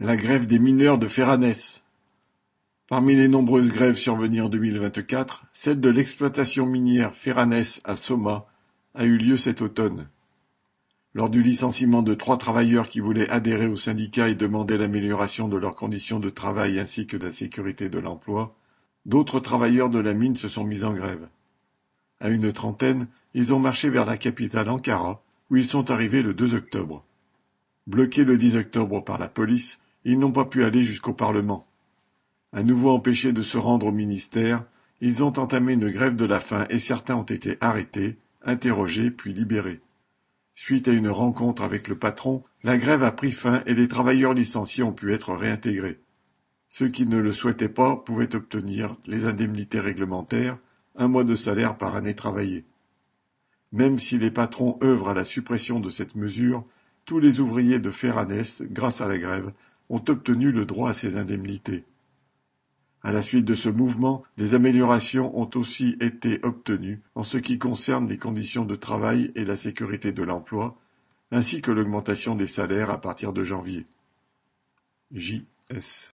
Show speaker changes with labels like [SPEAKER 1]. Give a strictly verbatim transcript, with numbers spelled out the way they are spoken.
[SPEAKER 1] La grève des mineurs de Ferranès. Parmi les nombreuses grèves survenues en deux mille vingt-quatre, celle de l'exploitation minière Ferranès à Soma a eu lieu cet automne. Lors du licenciement de trois travailleurs qui voulaient adhérer au syndicat et demander l'amélioration de leurs conditions de travail ainsi que de la sécurité de l'emploi, d'autres travailleurs de la mine se sont mis en grève. À une trentaine, ils ont marché vers la capitale Ankara, où ils sont arrivés le deux octobre. Bloqués le dix octobre par la police, ils n'ont pas pu aller jusqu'au Parlement. À nouveau empêchés de se rendre au ministère, ils ont entamé une grève de la faim et certains ont été arrêtés, interrogés puis libérés. Suite à une rencontre avec le patron, la grève a pris fin et les travailleurs licenciés ont pu être réintégrés. Ceux qui ne le souhaitaient pas pouvaient obtenir les indemnités réglementaires, un mois de salaire par année travaillée. Même si les patrons œuvrent à la suppression de cette mesure, tous les ouvriers de Ferranès, grâce à la grève, ont obtenu le droit à ces indemnités. À la suite de ce mouvement, des améliorations ont aussi été obtenues en ce qui concerne les conditions de travail et la sécurité de l'emploi, ainsi que l'augmentation des salaires à partir de janvier. J S